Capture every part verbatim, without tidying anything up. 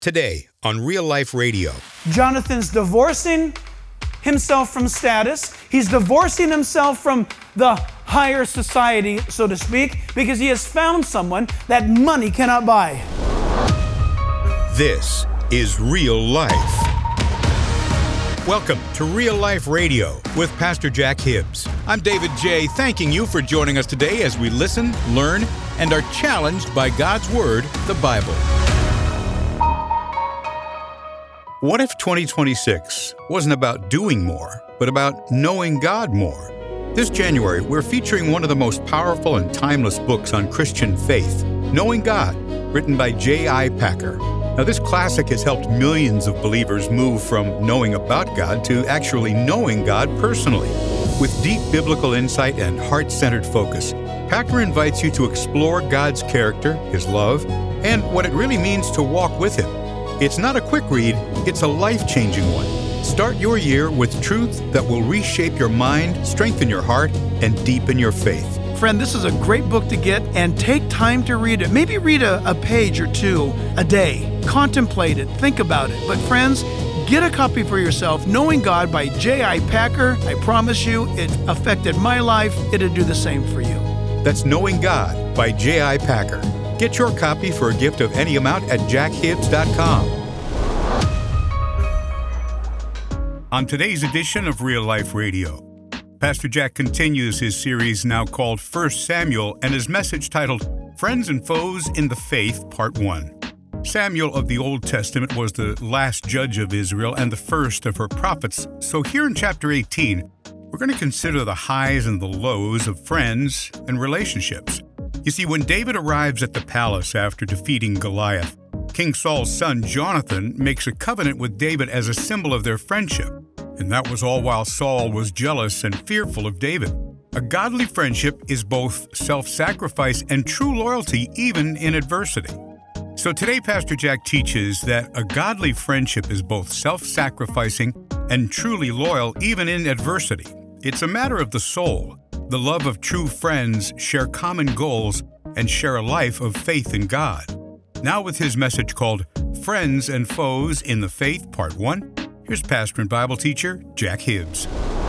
Today on Real Life Radio. Jonathan's divorcing himself from status. He's divorcing himself from the higher society, so to speak, because he has found someone that money cannot buy. This is Real Life. Welcome to Real Life Radio with Pastor Jack Hibbs. I'm David J., thanking you for joining us today as we listen, learn, and are challenged by God's Word, the Bible. What if twenty twenty-six wasn't about doing more, but about knowing God more? This January, we're featuring one of the most powerful and timeless books on Christian faith, Knowing God, written by J I Packer. Now, this classic has helped millions of believers move from knowing about God to actually knowing God personally. With deep biblical insight and heart-centered focus, Packer invites you to explore God's character, His love, and what it really means to walk with Him. It's not a quick read, it's a life-changing one. Start your year with truth that will reshape your mind, strengthen your heart, and deepen your faith. Friend, this is a great book to get, and take time to read it. Maybe read a, a page or two a day. Contemplate it, think about it. But friends, get a copy for yourself, Knowing God by J I Packer. I promise you, it affected my life. It'll do the same for you. That's Knowing God by J I Packer. Get your copy for a gift of any amount at jack hibbs dot com. On today's edition of Real Life Radio, Pastor Jack continues his series now called First Samuel and his message titled Friends and Foes in the Faith, Part one. Samuel of the Old Testament was the last judge of Israel and the first of her prophets. So here in chapter eighteen, we're going to consider the highs and the lows of friends and relationships. You see, when David arrives at the palace after defeating Goliath, King Saul's son Jonathan makes a covenant with David as a symbol of their friendship. And that was all while Saul was jealous and fearful of David. A godly friendship is both self-sacrifice and true loyalty, even in adversity. So today, Pastor Jack teaches that a godly friendship is both self-sacrificing and truly loyal, even in adversity. It's a matter of the soul. The love of true friends share common goals and share a life of faith in God. Now with his message called Friends and Foes in the Faith, Part one, here's pastor and Bible teacher Jack Hibbs.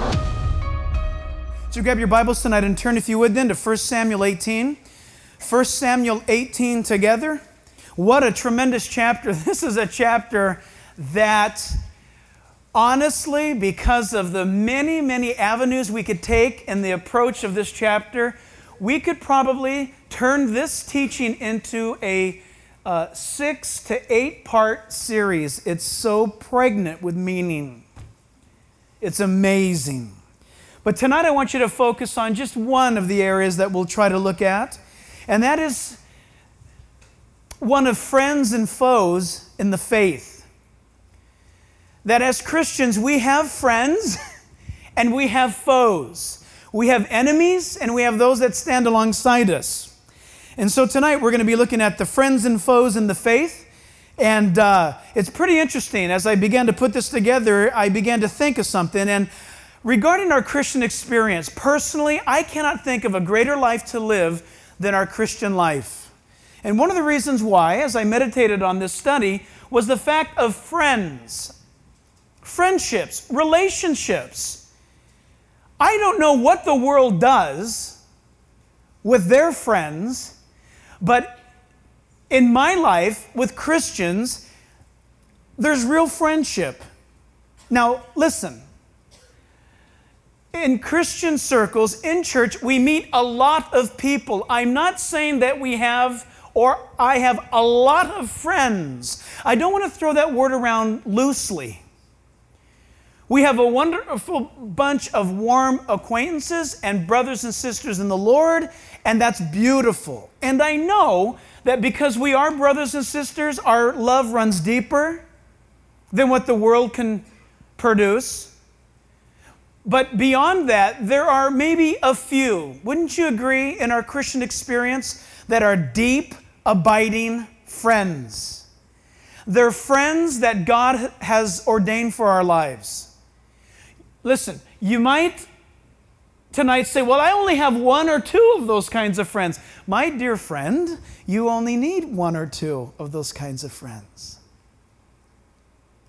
So grab your Bibles tonight and turn, if you would, then to First Samuel eighteen. First Samuel eighteen together. What a tremendous chapter. This is a chapter that, honestly, because of the many, many avenues we could take in the approach of this chapter, we could probably turn this teaching into a uh, six to eight part series. It's so pregnant with meaning. It's amazing. But tonight I want you to focus on just one of the areas that we'll try to look at, and that is one of friends and foes in the faith. That as Christians, we have friends and we have foes. We have enemies and we have those that stand alongside us. And so tonight we're going to be looking at the friends and foes in the faith. And uh, it's pretty interesting. As I began to put this together, I began to think of something. And regarding our Christian experience, personally, I cannot think of a greater life to live than our Christian life. And one of the reasons why, as I meditated on this study, was the fact of friends. Friendships, relationships. I don't know what the world does with their friends, but in my life with Christians, there's real friendship. Now, listen. In Christian circles, in church, we meet a lot of people. I'm not saying that we have or I have a lot of friends. I don't want to throw that word around loosely. We have a wonderful bunch of warm acquaintances and brothers and sisters in the Lord, and that's beautiful. And I know that because we are brothers and sisters, our love runs deeper than what the world can produce. But beyond that, there are maybe a few, wouldn't you agree, in our Christian experience, that are deep, abiding friends. They're friends that God has ordained for our lives. Listen, you might tonight say, well, I only have one or two of those kinds of friends. My dear friend, you only need one or two of those kinds of friends.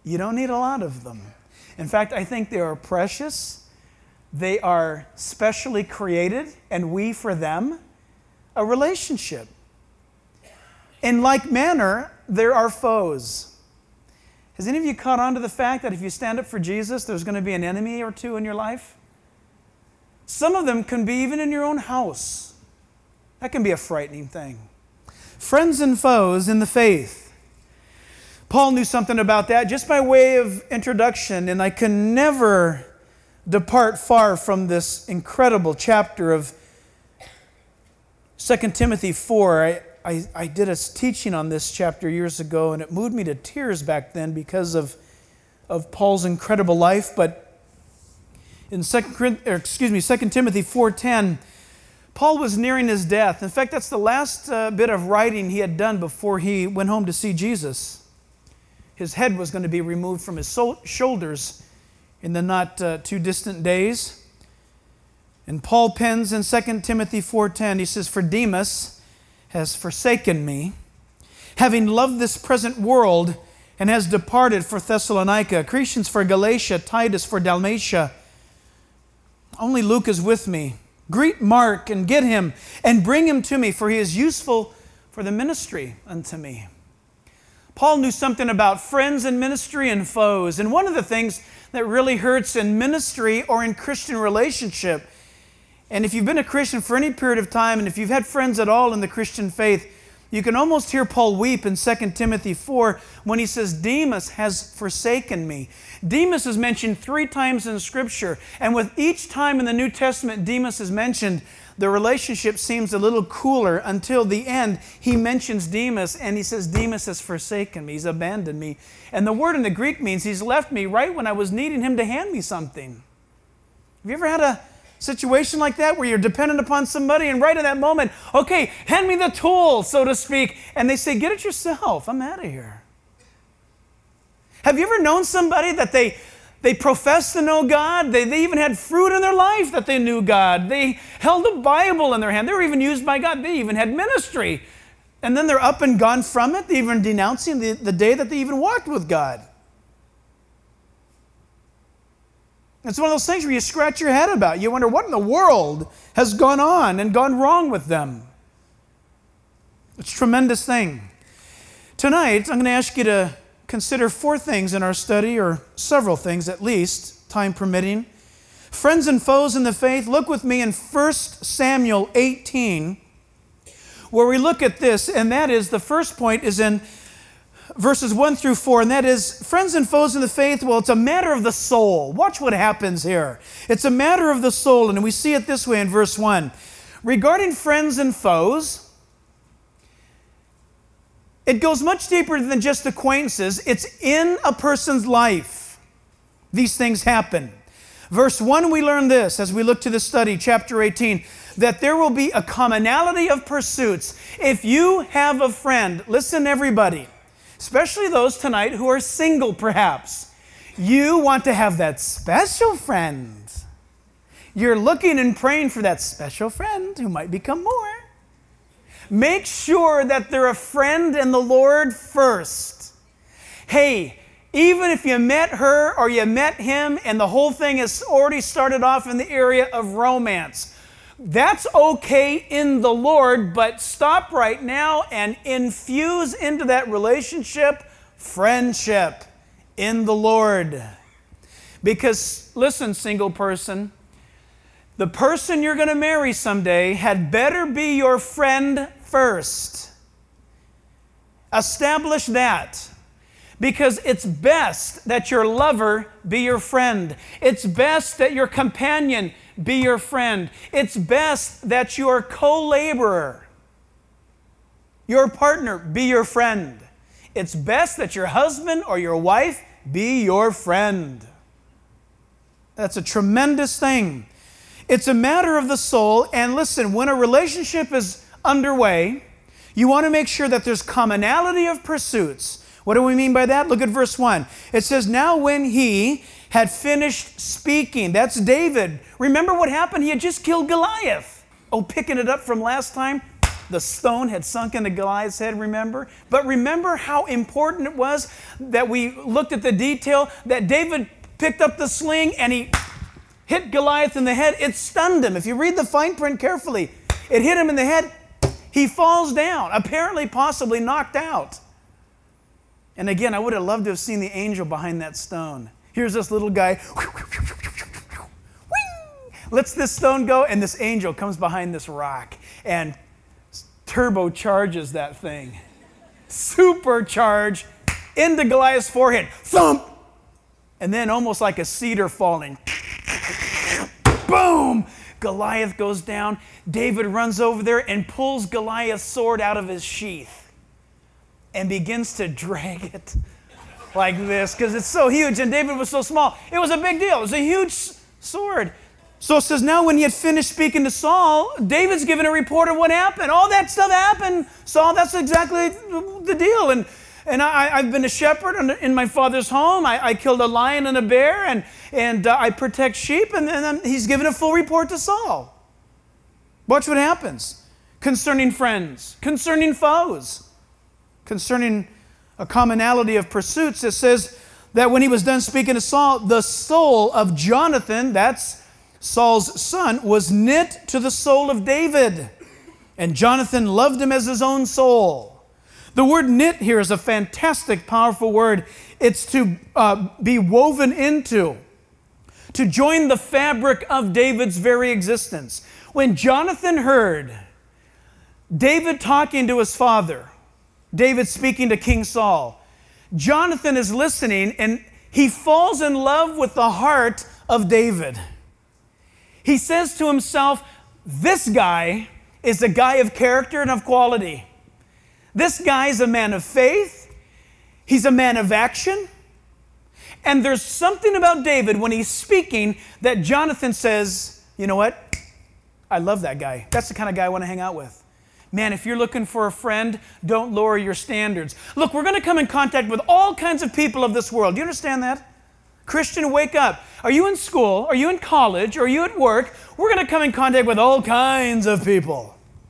You don't need a lot of them. In fact, I think they are precious. They are specially created, and we for them, a relationship. In like manner, there are foes. Has any of you caught on to the fact that if you stand up for Jesus, there's going to be an enemy or two in your life? Some of them can be even in your own house. That can be a frightening thing. Friends and foes in the faith. Paul knew something about that just by way of introduction, and I can never depart far from this incredible chapter of Second Timothy four. I, I, I did a teaching on this chapter years ago, and it moved me to tears back then because of, of Paul's incredible life. But in second, or excuse me, Second Timothy four ten, Paul was nearing his death. In fact, that's the last uh, bit of writing he had done before he went home to see Jesus. His head was going to be removed from his so- shoulders in the not uh, too distant days. And Paul pens in Second Timothy four ten, he says, "For Demas has forsaken me, having loved this present world, and has departed for Thessalonica, Crescens for Galatia, Titus for Dalmatia. Only Luke is with me. Greet Mark and get him, and bring him to me, for he is useful for the ministry unto me." Paul knew something about friends in ministry and foes. And one of the things that really hurts in ministry or in Christian relationship, and if you've been a Christian for any period of time, and if you've had friends at all in the Christian faith, you can almost hear Paul weep in Second Timothy four when he says, "Demas has forsaken me." Demas is mentioned three times in Scripture, and with each time in the New Testament Demas is mentioned, the relationship seems a little cooler until the end. He mentions Demas, and he says, "Demas has forsaken me. He's abandoned me." And the word in the Greek means he's left me right when I was needing him to hand me something. Have you ever had a situation like that where you're dependent upon somebody, and right in that moment, okay, hand me the tool, so to speak, and they say, "Get it yourself. I'm out of here." Have you ever known somebody that they They professed to know God. They, they even had fruit in their life that they knew God. They held a Bible in their hand. They were even used by God. They even had ministry. And then they're up and gone from it. They're even denouncing the, the day that they even walked with God. It's one of those things where you scratch your head about. You wonder what in the world has gone on and gone wrong with them. It's a tremendous thing. Tonight, I'm going to ask you to consider four things in our study, or several things at least, time permitting. Friends and foes in the faith. Look with me in First Samuel eighteen, where we look at this, and that is, the first point is in verses one through four, and that is, friends and foes in the faith, well, it's a matter of the soul. Watch what happens here. It's a matter of the soul, and we see it this way in verse one. Regarding friends and foes, it goes much deeper than just acquaintances. It's in a person's life. These things happen. Verse one, we learn this as we look to the study, chapter eighteen, that there will be a commonality of pursuits. If you have a friend, listen everybody, especially those tonight who are single perhaps, you want to have that special friend. You're looking and praying for that special friend who might become more. Make sure that they're a friend in the Lord first. Hey, even if you met her or you met him and the whole thing has already started off in the area of romance, that's okay in the Lord, but stop right now and infuse into that relationship friendship in the Lord. Because, listen, single person, the person you're going to marry someday had better be your friend first. Establish that. Because it's best that your lover be your friend. It's best that your companion be your friend. It's best that your co-laborer, your partner, be your friend. It's best that your husband or your wife be your friend. That's a tremendous thing. It's a matter of the soul. And listen, when a relationship is underway, you want to make sure that there's commonality of pursuits. What do we mean by that? Look at verse one. It says, "Now when he had finished speaking," that's David. Remember what happened? He had just killed Goliath. Oh, picking it up from last time, The stone had sunk into Goliath's head, remember? But remember how important it was that we looked at the detail that David picked up the sling and he hit Goliath in the head. It stunned him. If you read the fine print carefully, it hit him in the head. He falls down, apparently possibly knocked out. And again, I would have loved to have seen the angel behind that stone. Here's this little guy, lets this stone go, and this angel comes behind this rock and turbocharges that thing. Supercharge into Goliath's forehead. Thump! And then almost like a cedar falling. Boom! Goliath goes down. David runs over there and pulls Goliath's sword out of his sheath and begins to drag it like this because it's so huge and David was so small. It was a big deal. It was a huge sword. So it says, now when he had finished speaking to Saul, David's given a report of what happened. All that stuff happened. Saul, that's exactly the deal. And and I, I've been a shepherd in my father's home. I, I killed a lion and a bear, and, and uh, I protect sheep. And then he's given a full report to Saul. Watch what happens. Concerning friends, concerning foes, concerning a commonality of pursuits. It says that when he was done speaking to Saul, the soul of Jonathan, that's Saul's son, was knit to the soul of David, and Jonathan loved him as his own soul. The word knit here is a fantastic, powerful word. It's to uh, be woven into, to join the fabric of David's very existence. When Jonathan heard David talking to his father, David speaking to King Saul, Jonathan is listening and he falls in love with the heart of David. He says to himself, this guy is a guy of character and of quality. This guy is a man of faith. He's a man of action. And there's something about David when he's speaking that Jonathan says, you know what? I love that guy. That's the kind of guy I want to hang out with. Man, if you're looking for a friend, don't lower your standards. Look, we're going to come in contact with all kinds of people of this world. Do you understand that? Christian, wake up. Are you in school? Are you in college? Are you at work? We're going to come in contact with all kinds of people.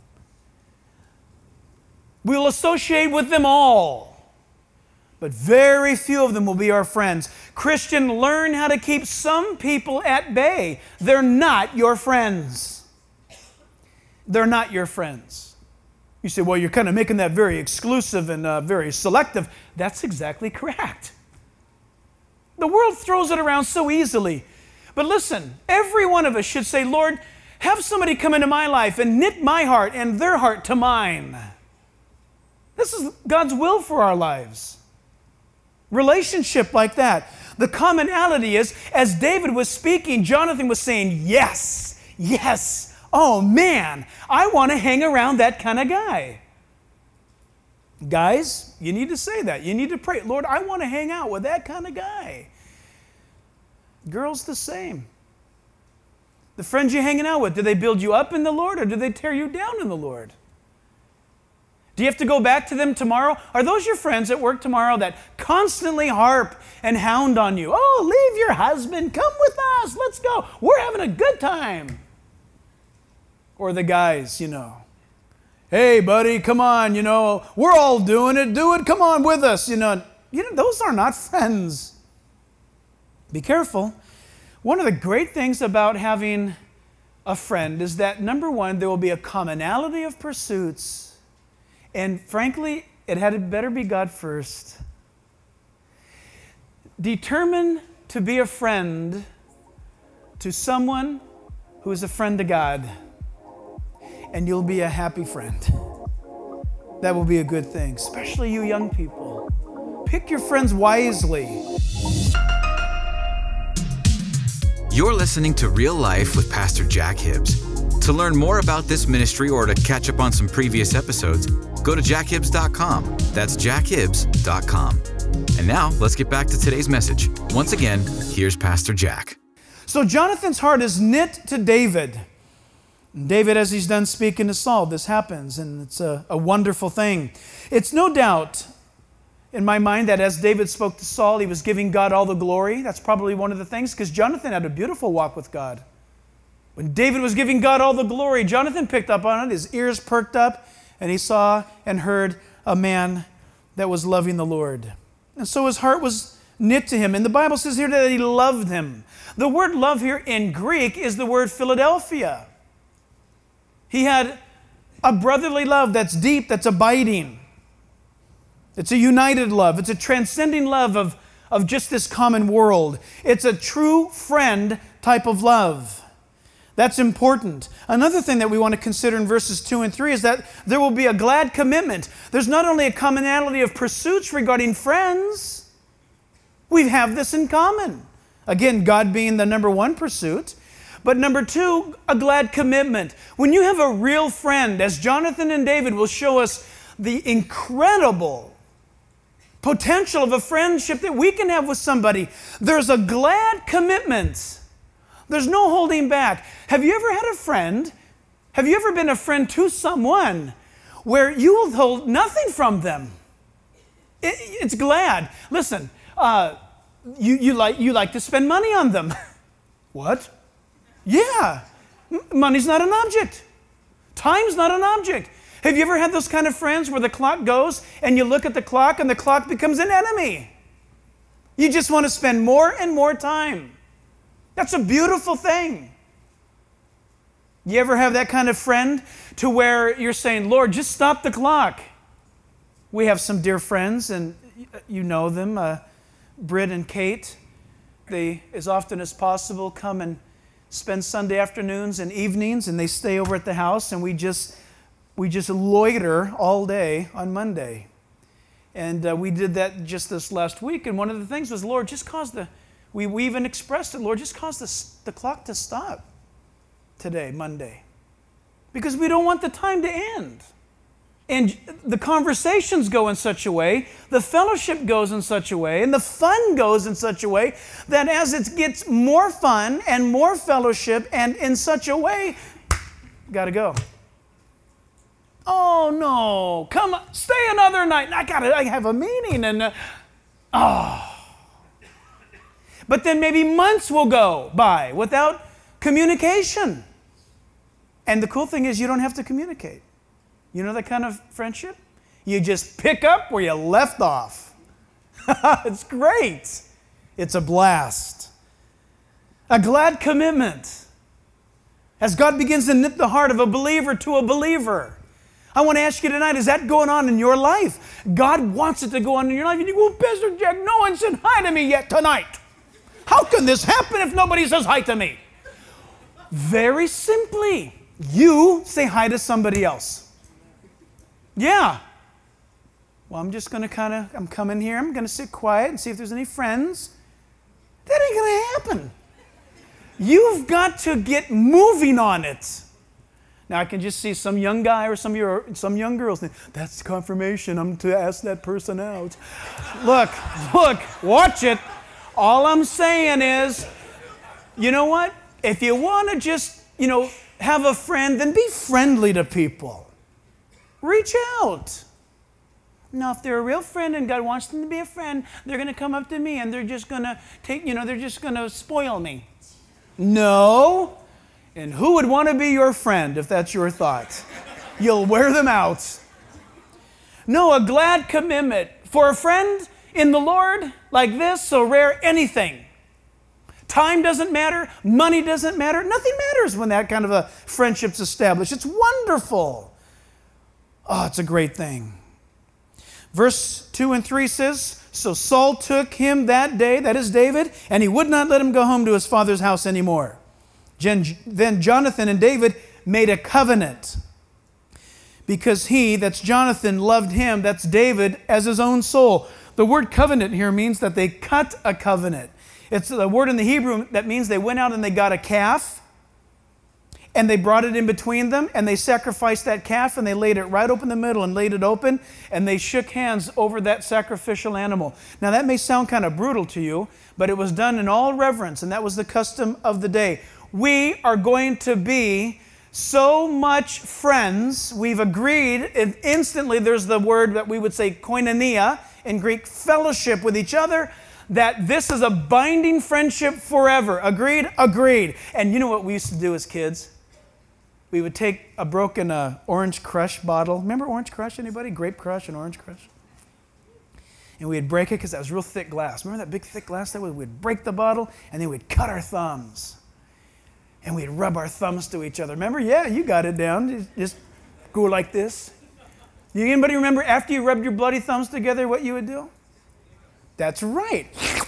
We'll associate with them all, but very few of them will be our friends. Christian, learn how to keep some people at bay. They're not your friends. They're not your friends. You say, well, you're kind of making that very exclusive and uh, very selective. That's exactly correct. The world throws it around so easily. But listen, every one of us should say, Lord, have somebody come into my life and knit my heart and their heart to mine. This is God's will for our lives. Relationship like that. The commonality is, as David was speaking, Jonathan was saying, yes, yes. Oh man, I want to hang around that kind of guy. Guys, you need to say that. You need to pray, Lord, I want to hang out with that kind of guy. Girls, the same. The friends you're hanging out with, do they build you up in the Lord or do they tear you down in the Lord? Do you have to go back to them tomorrow? Are those your friends at work tomorrow that constantly harp and hound on you? Oh, leave your husband. Come with us. Let's go. We're having a good time. Or the guys, you know. Hey, buddy, come on. You know, we're all doing it. Do it. Come on with us. You know, you know, those are not friends. Be careful. One of the great things about having a friend is that, number one, there will be a commonality of pursuits. And frankly, it had better be God first. Determine to be a friend to someone who is a friend to God, and you'll be a happy friend. That will be a good thing, especially you young people. Pick your friends wisely. You're listening to Real Life with Pastor Jack Hibbs. To learn more about this ministry or to catch up on some previous episodes, go to jack hibbs dot com. That's jack hibbs dot com. And now, let's get back to today's message. Once again, here's Pastor Jack. So Jonathan's heart is knit to David. David, as he's done speaking to Saul, this happens, and it's a, a wonderful thing. It's no doubt in my mind that as David spoke to Saul, he was giving God all the glory. That's probably one of the things, because Jonathan had a beautiful walk with God. When David was giving God all the glory, Jonathan picked up on it, his ears perked up, and he saw and heard a man that was loving the Lord. And so his heart was knit to him. And the Bible says here that he loved him. The word love here in Greek is the word Philadelphia. He had a brotherly love that's deep, that's abiding. It's a united love. It's a transcending love of, of just this common world. It's a true friend type of love. That's important. Another thing that we want to consider in verses two and three is that there will be a glad commitment. There's not only a commonality of pursuits regarding friends, we have this in common. Again, God being the number one pursuit. But number two, a glad commitment. When you have a real friend, as Jonathan and David will show us the incredible potential of a friendship that we can have with somebody, there's a glad commitment. There's no holding back. Have you ever had a friend, have you ever been a friend to someone where you will hold nothing from them? It, it's glad. Listen, uh, you, you, like, you like to spend money on them. What? Yeah. M- money's not an object. Time's not an object. Have you ever had those kind of friends where the clock goes and you look at the clock and the clock becomes an enemy? You just want to spend more and more time. That's a beautiful thing. You ever have that kind of friend to where you're saying, Lord, just stop the clock? We have some dear friends, and you know them, uh, Britt and Kate. They, as often as possible, come and spend Sunday afternoons and evenings, and they stay over at the house, and we just we just loiter all day on Monday. And uh, we did that just this last week, and one of the things was, Lord, just cause the, we, we even expressed it, Lord, just cause the, the clock to stop today, Monday, because we don't want the time to end. And the conversations go in such a way, the fellowship goes in such a way, and the fun goes in such a way that as it gets more fun and more fellowship and in such a way, got to go. Oh no, come on, stay another night. I got to I have a meeting and, uh, oh. But then maybe months will go by without communication. And the cool thing is you don't have to communicate. You know that kind of friendship? You just pick up where you left off. It's great. It's a blast. A glad commitment. As God begins to knit the heart of a believer to a believer. I want to ask you tonight, is that going on in your life? God wants it to go on in your life. And you go, well, Pastor Jack, no one said hi to me yet tonight. How can this happen if nobody says hi to me? Very simply, you say hi to somebody else. Yeah. Well, I'm just going to kind of, I'm coming here. I'm going to sit quiet and see if there's any friends. That ain't going to happen. You've got to get moving on it. Now, I can just see some young guy or some, your, some young girls think, that's confirmation. I'm to ask that person out. Look, look, watch it. All I'm saying is, you know what? If you want to just, you know, have a friend, then be friendly to people. Reach out. Now, if they're a real friend and God wants them to be a friend, they're going to come up to me and they're just going to take, you know, they're just going to spoil me. No. And who would want to be your friend if that's your thought? You'll wear them out. No, a glad commitment. For a friend in the Lord like this, so rare, anything. Time doesn't matter. Money doesn't matter. Nothing matters when that kind of a friendship's established. It's wonderful. Oh, it's a great thing. Verse two and three says, so Saul took him that day, that is David, and he would not let him go home to his father's house anymore. Then Jonathan and David made a covenant because he, that's Jonathan, loved him, that's David, as his own soul. The word covenant here means that they cut a covenant. It's the word in the Hebrew that means they went out and they got a calf and they brought it in between them and they sacrificed that calf and they laid it right open the middle and laid it open and they shook hands over that sacrificial animal. Now that may sound kind of brutal to you, but it was done in all reverence and that was the custom of the day. We are going to be so much friends. We've agreed, and instantly there's the word that we would say koinonia in Greek, fellowship with each other, that this is a binding friendship forever. Agreed? Agreed. And you know what we used to do as kids? we would take a broken uh, Orange Crush bottle. Remember Orange Crush, anybody? Grape Crush and Orange Crush? And we'd break it because that was real thick glass. Remember that big thick glass that we'd break the bottle and then we'd cut our thumbs. And we'd rub our thumbs to each other. Remember? Yeah, you got it down. Just, just go like this. You, anybody remember after you rubbed your bloody thumbs together what you would do? That's right.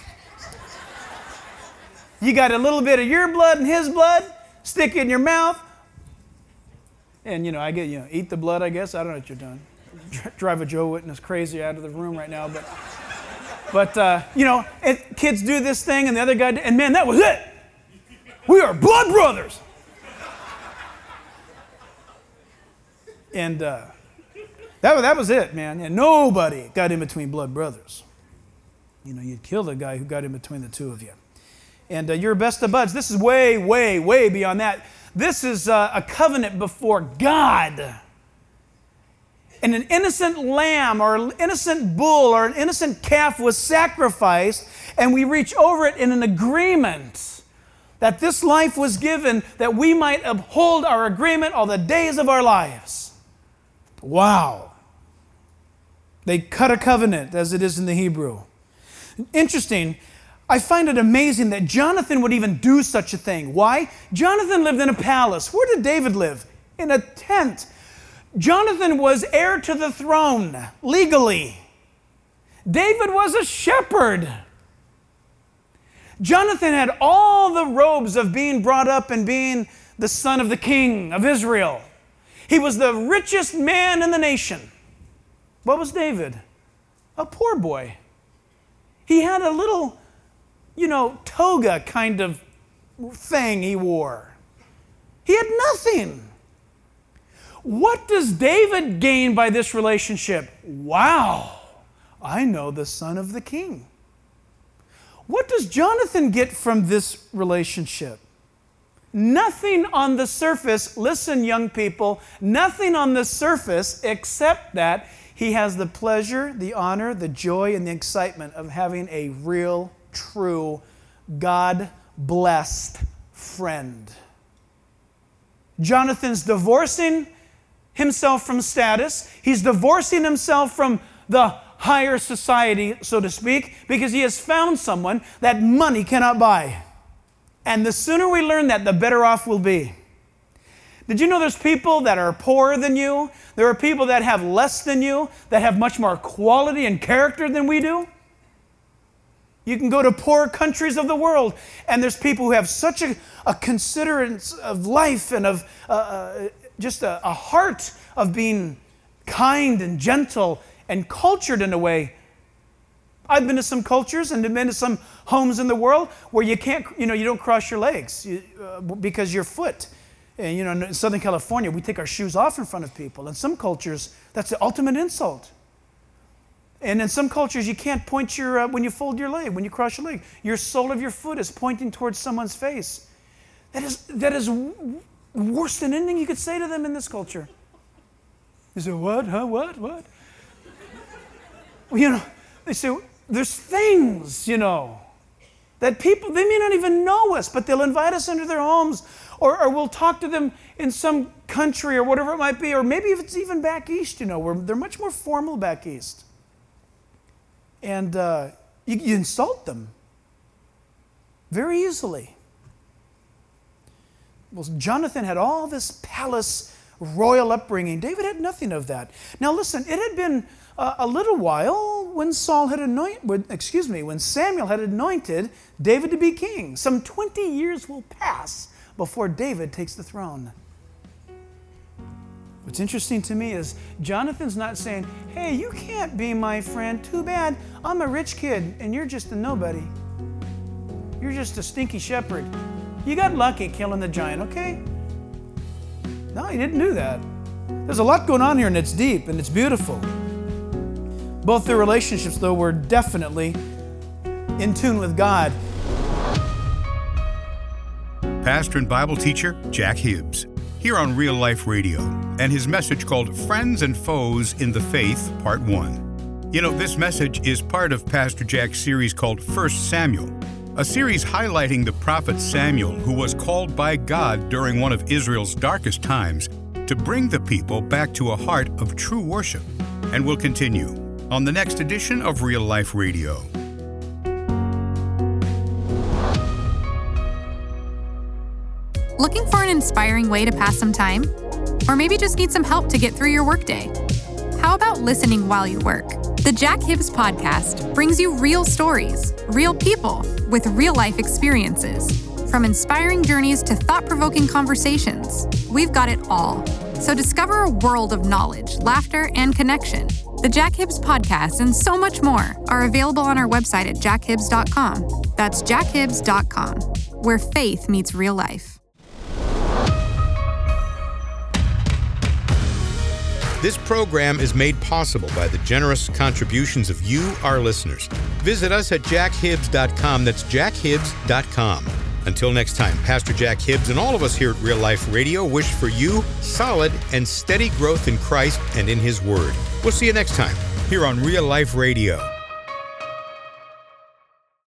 You got a little bit of your blood and his blood, stick it in your mouth, and, you know, I get, you know, eat the blood, I guess. I don't know what you're doing. Drive a Joe Witness crazy out of the room right now. But, but uh, you know, it, kids do this thing, and the other guy, and man, that was it. We are blood brothers. And uh, that, that was it, man. And nobody got in between blood brothers. You know, you'd kill the guy who got in between the two of you. And uh, you're best of buds. This is way, way, way beyond that. This is uh, a covenant before God. And an innocent lamb or an innocent bull or an innocent calf was sacrificed, and we reach over it in an agreement that this life was given that we might uphold our agreement all the days of our lives. Wow. They cut a covenant, as it is in the Hebrew. Interesting. I find it amazing that Jonathan would even do such a thing. Why? Jonathan lived in a palace. Where did David live? In a tent. Jonathan was heir to the throne, legally. David was a shepherd. Jonathan had all the robes of being brought up and being the son of the king of Israel. He was the richest man in the nation. What was David? A poor boy. He had a little, you know, toga kind of thing he wore. He had nothing. What does David gain by this relationship? Wow, I know the son of the king. What does Jonathan get from this relationship? Nothing on the surface, listen young people, nothing on the surface except that he has the pleasure, the honor, the joy, and the excitement of having a real, true, God-blessed friend. Jonathan's divorcing himself from status. He's divorcing himself from the higher society, so to speak, because he has found someone that money cannot buy. And the sooner we learn that, the better off we'll be. Did you know there's people that are poorer than you? There are people that have less than you, that have much more quality and character than we do? You can go to poor countries of the world, and there's people who have such a, a considerance of life and of uh, uh, just a, a heart of being kind and gentle and cultured in a way. I've been to some cultures and been to some homes in the world where you can't, you know, you don't cross your legs you, uh, because your foot. And, you know, in Southern California, we take our shoes off in front of people. In some cultures, that's the ultimate insult. And in some cultures, you can't point your, uh, when you fold your leg, when you cross your leg, your sole of your foot is pointing towards someone's face. That is, that is w- worse than anything you could say to them in this culture. You say, what, huh, what, what? Well, you know, they say, there's things, you know, that people, they may not even know us, but they'll invite us into their homes, or, or we'll talk to them in some country or whatever it might be, or maybe if it's even back east, you know, where they're much more formal back east. And uh, you, you insult them very easily. Well, Jonathan had all this palace royal upbringing. David had nothing of that. Now listen, it had been uh, a little while when Saul had anointed, excuse me, when Samuel had anointed David to be king. Some twenty years will pass before David takes the throne. What's interesting to me is Jonathan's not saying, hey, you can't be my friend. Too bad. I'm a rich kid and you're just a nobody. You're just a stinky shepherd. You got lucky killing the giant, okay? No, he didn't do that. There's a lot going on here, and it's deep and it's beautiful. Both their relationships, though, were definitely in tune with God. Pastor and Bible teacher Jack Hibbs, here on Real Life Radio, and his message called Friends and Foes in the Faith, Part one. You know, this message is part of Pastor Jack's series called First Samuel. a series highlighting the prophet Samuel, who was called by God during one of Israel's darkest times to bring the people back to a heart of true worship. And we'll continue on the next edition of Real Life Radio. Looking for an inspiring way to pass some time? Or maybe just need some help to get through your workday? How about listening while you work? The Jack Hibbs Podcast brings you real stories, real people with real-life experiences. From inspiring journeys to thought-provoking conversations, we've got it all. So discover a world of knowledge, laughter, and connection. The Jack Hibbs Podcast and so much more are available on our website at jack hibbs dot com. That's jack hibbs dot com, where faith meets real life. This program is made possible by the generous contributions of you, our listeners. Visit us at jack hibbs dot com. That's jack hibbs dot com. Until next time, Pastor Jack Hibbs and all of us here at Real Life Radio wish for you solid and steady growth in Christ and in His Word. We'll see you next time here on Real Life Radio.